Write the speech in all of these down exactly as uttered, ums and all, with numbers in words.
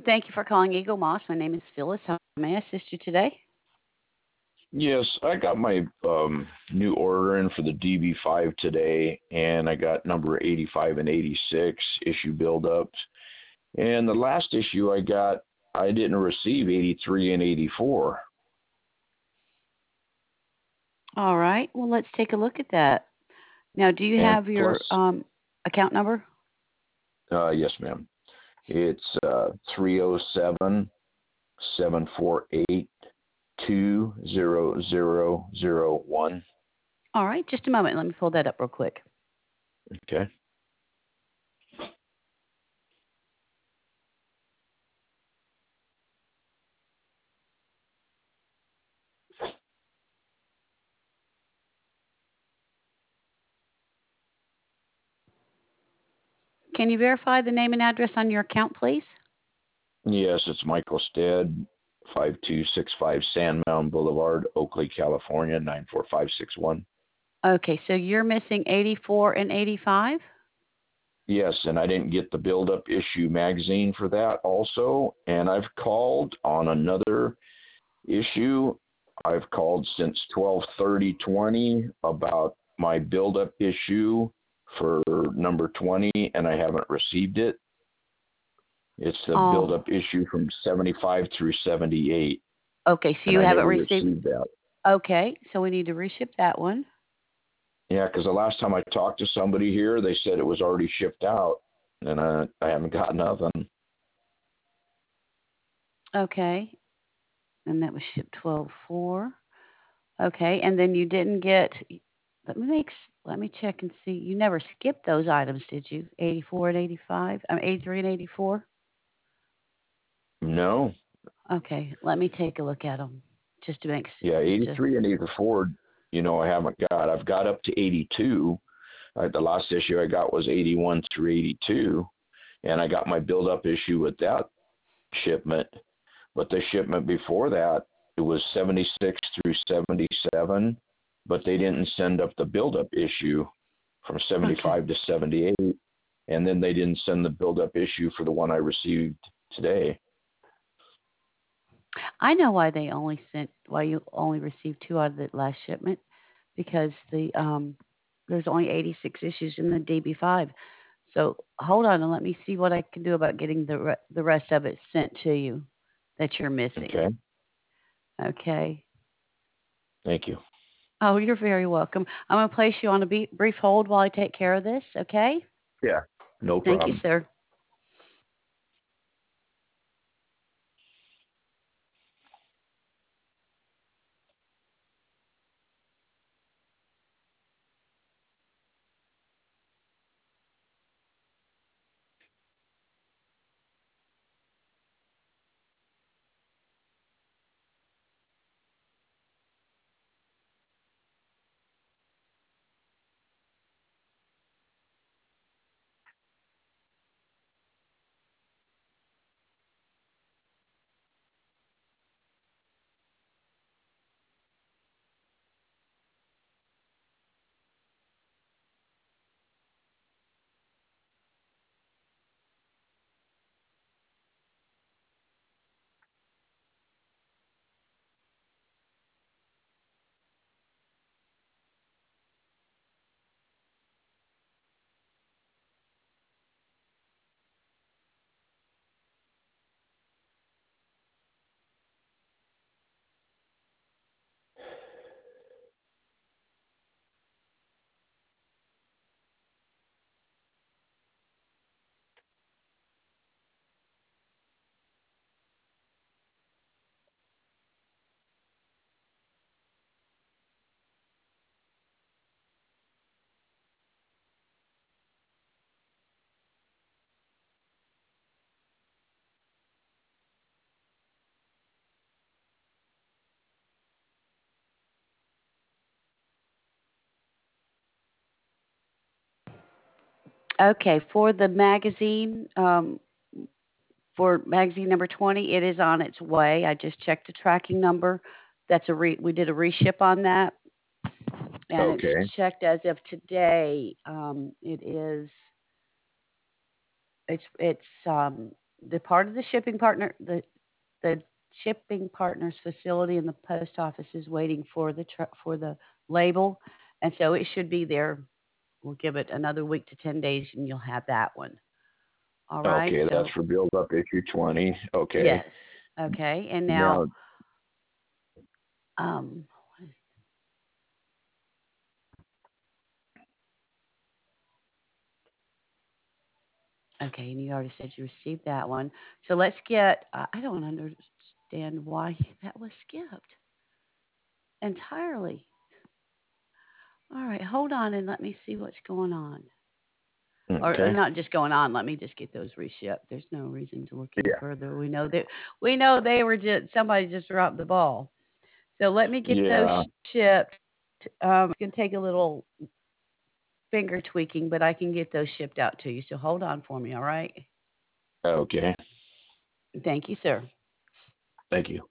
Thank you for calling Eagle Moss. My name is Phyllis. How may I assist you today? Yes, I got my um, new order in for the D B five today, and I got number eighty-five and eighty-six issue buildups. And the last issue I got, I didn't receive eighty-three and eighty-four. All right. Well, let's take a look at that. Now, do you And have plus, your um, account number? uh, yes, ma'am, it's uh, three oh seven, seven four eight, two zero zero zero one. All right. Just a moment. Let me pull that up real quick. Okay. Can you verify the name and address on your account, please? Yes, it's Michael Stead, five two six five Sand Mountain Boulevard, Oakley, California, nine four five six one. Okay. So you're missing eighty-four and eighty-five? Yes, and I didn't get the Build Up Issue magazine for that also. And I've called on another issue. I've called since twelve thirty twenty about my Build Up issue for number twenty, and I haven't received it. It's the Build Oh, Up issue from seventy-five through seventy-eight, okay. So and you I haven't never received. received that. Okay. So we need to reship that one. Yeah, because the last time I talked to somebody here, they said it was already shipped out, and I I haven't got nothing. Okay. And that was shipped twelve four. Okay. And then you didn't get. Let me make. Let me check and see. You never skipped those items, did you? eighty-four and eighty-five. I'm eighty-three and eighty-four. No, Okay. Let me take a look at them just to make. s- yeah, Just to. eighty-three and eighty-four. You know, I haven't got. I've got up to eighty-two. Uh, the last issue I got was eighty-one through eighty-two, and I got my build-up issue with that shipment. But the shipment before that, it was seventy-six through seventy-seven, but they didn't send up the build-up issue from Okay. seventy-five to seventy-eight, and then they didn't send the build-up issue for the one I received today. I know why they only sent. Why you only received two out of the last shipment, because the um there's only eighty-six issues in the D B five. So hold on and let me see what I can do about getting the re- the rest of it sent to you that you're missing. Okay, Okay. thank you. Oh, you're very welcome. I'm going to place you on a be- brief hold while I take care of this. Okay. Yeah, no Thank you, problem. sir. Okay. For the magazine, um, for magazine number twenty, it is on its way. I just checked the tracking number. That's a re- we did a reship on that, and it's Okay, checked as of today. Um, it is it's it's um the part of the shipping partner, the the shipping partner's facility in the post office is waiting for the tr- for the label, and so it should be there. We'll give it another week to ten days, and you'll have that one. All right. Okay, that's So for build up issue twenty. Okay. yes. Okay. And now, Now, um, okay, and you already said you received that one. So let's get. Uh, I don't understand why that was skipped entirely. All right, hold on and let me see what's going on. Or, or okay. not just going on. Let me just get those reshipped. There's no reason to look any Yeah. further. We know that we know they were just somebody just dropped the ball. So let me get those Yeah. shipped. Um, it's gonna take a little finger tweaking, but I can get those shipped out to you. So hold on for me, all right? Okay. Thank you, sir. Thank you.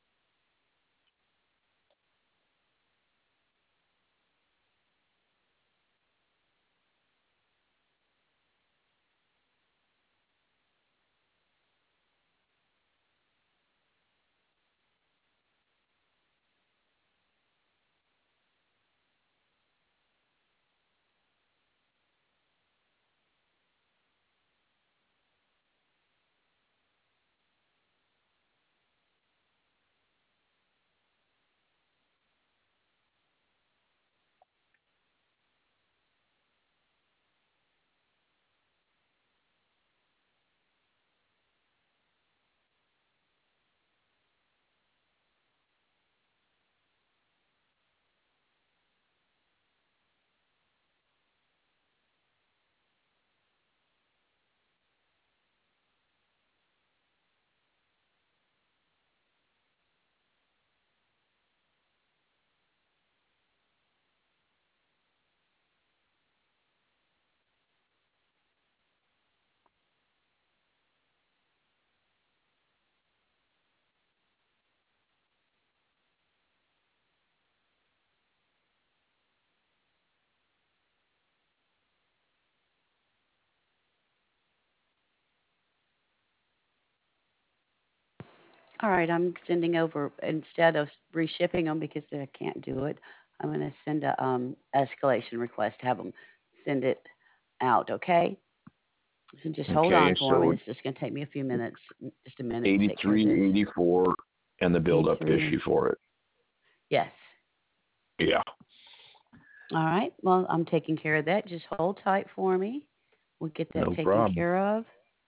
All right, I'm sending over instead of reshipping them because I can't do it. I'm going to send a um, escalation request. Have them send it out. Okay. So just hold on Okay. for me. So This is just going to take me a few minutes, just a minute to take care of this. eighty-three, eighty-four, and the build up eighty-three. issue for it. Yes. Yeah. All right. Well, I'm taking care of that. Just hold tight for me. We'll get that No taken problem. care of.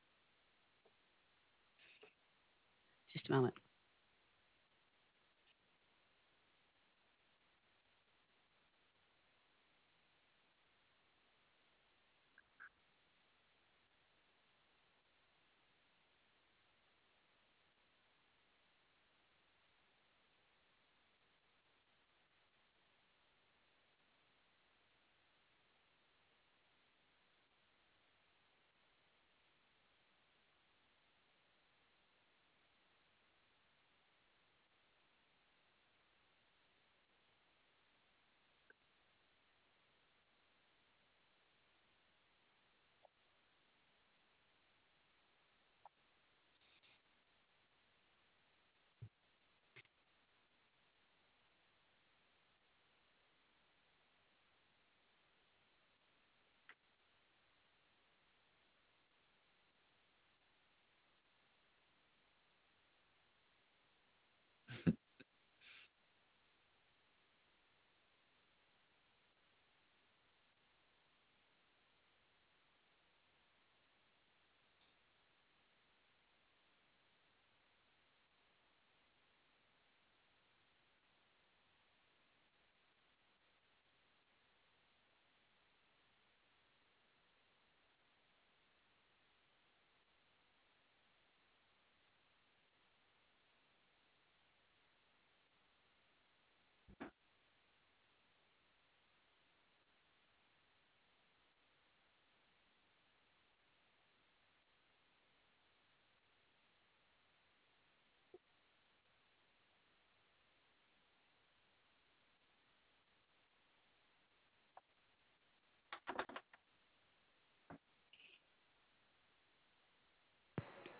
Just a moment.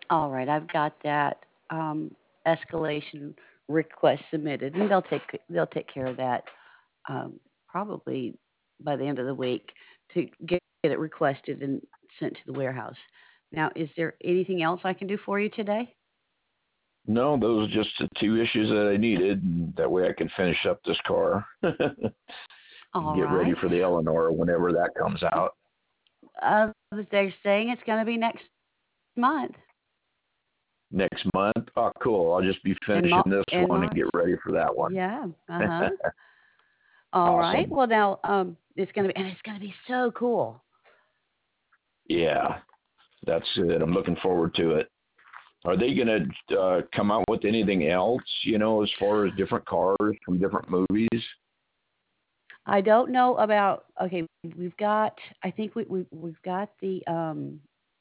All right, I've got that um, escalation request submitted, and they'll take they'll take care of that um, probably by the end of the week to get it requested and sent to the warehouse. Now, is there anything else I can do for you today? No, those are just the two issues that I needed. And that way I can finish up this car. All Get ready right. for the Eleanor whenever that comes out. Uh, they're saying it's going to be next month Next month. Oh, cool. I'll just be in finishing Mo- this in one and March. get ready for that one. Yeah. Uh huh. All right. Awesome. Well, now um, it's going to be and it's going to be so cool. Yeah, that's it. I'm looking forward to it. Are they going to uh, come out with anything else, you know, as far as different cars from different movies? I don't know about. Okay, we've got. I think we, we we've got the. Um,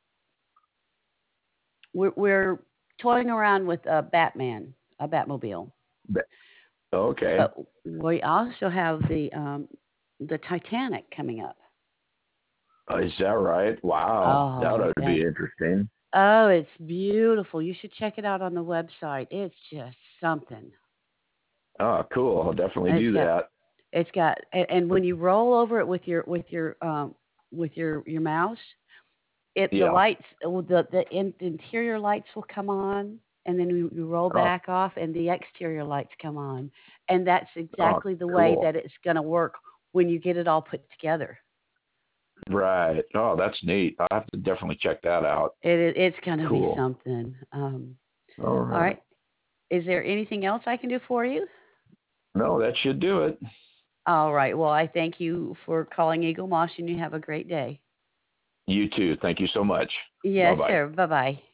we're we're toying around with a Batman, a Batmobile, Ba- Okay. but we also have the um, the Titanic coming up. Uh, is that right? Wow. That Oh, ought to that. be interesting. Oh, it's beautiful. You should check it out on the website. It's just something. Oh, cool. I'll definitely It's do got that. it's got and, and when you roll over it with your with your um with your your mouse, it the Yeah. lights the the in, interior lights will come on, and then you, you roll Oh, back off and the exterior lights come on, and that's oh, exactly the way cool. that it's going to work when you get it all put together. Right. Oh, that's neat. I'll have to definitely check that out. It it's going to be Cool. something. Um, All all right. right. Is there anything else I can do for you? No, that should do it. All right. Well, I thank you for calling Eagle Moss, and you have a great day. You too. Thank you so much. Bye Yes, bye. sir. Bye bye.